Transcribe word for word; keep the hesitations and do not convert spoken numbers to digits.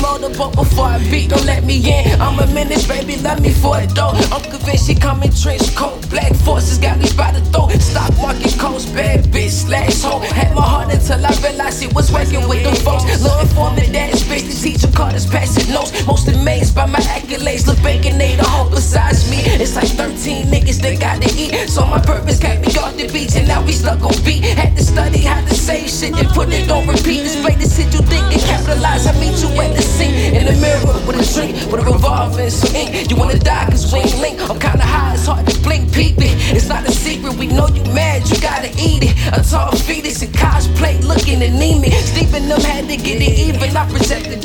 motorboat before I beat. Don't let me in. I'm a menace, baby, love me for a dough. I'm convinced she coming trench coat. Black forces got me by the throat. Stock market coast, bad bitch slash hoe. Had my heart until I realized she was working with them folks. Law enforcement, that is bitch. The teacher caught us passing notes. Most amazed by my accolades. Look bacon, they the hoe besides me. It's like thirteen niggas that gotta eat. So my purpose kept me off the beach, and now we stuck on beat. Had to study how to say shit and put it on repeat. Display the shit you think and capitalize. I meet you at the scene in the mirror with a drink, with a revolver and some ink. You wanna die cause we ain't link. I'm kinda high, it's hard to blink, peep it. It's not a secret, we know you mad, you gotta eat it. A tall fetus and cosplay looking anemic. Sleeping them had to get it even. I projected